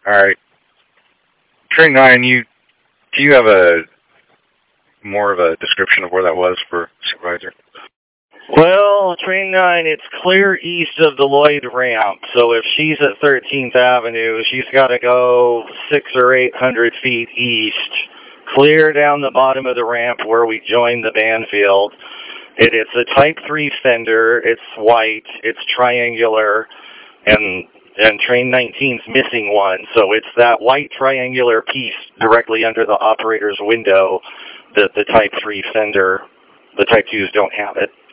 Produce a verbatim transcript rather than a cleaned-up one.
All right. Train nine, you do you have a more of a description of where that was for supervisor? Well, train nine, it's clear east of the Lloyd ramp. So if she's at thirteenth Avenue, she's got to go six or eight hundred feet east, clear down the bottom of the ramp where we join the Banfield. It, it's a Type three fender. It's white. It's triangular, and and train nineteen's missing one. So it's that white triangular piece directly under the operator's window that the Type three fender, the Type twos don't have it.